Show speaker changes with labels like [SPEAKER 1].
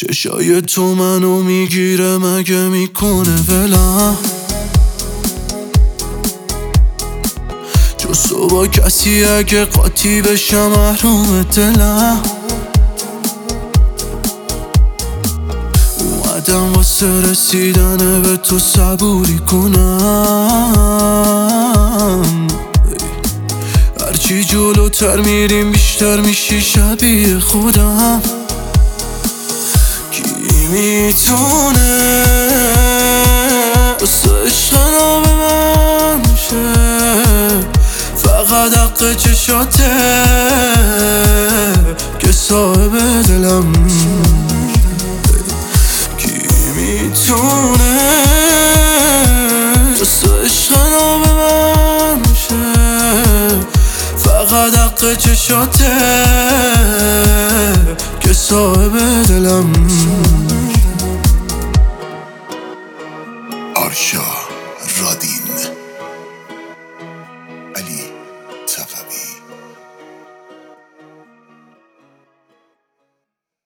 [SPEAKER 1] چشای تو منو میگیره مگه میکنه ولم جز تو با کسی اگه قاطی بشم محروم دلم اومدم واسه رسیدن به تو صبوری کنم هرچی جلوتر میریم بیشتر میشی شبیه خودم کی میتونه واسه عشق نام من میشه فقط حق چشاته که صاحب دلم کی میتونه واسه عشق نام من میشه فقط حق چشاته که صاحب دلم
[SPEAKER 2] آرشا رادین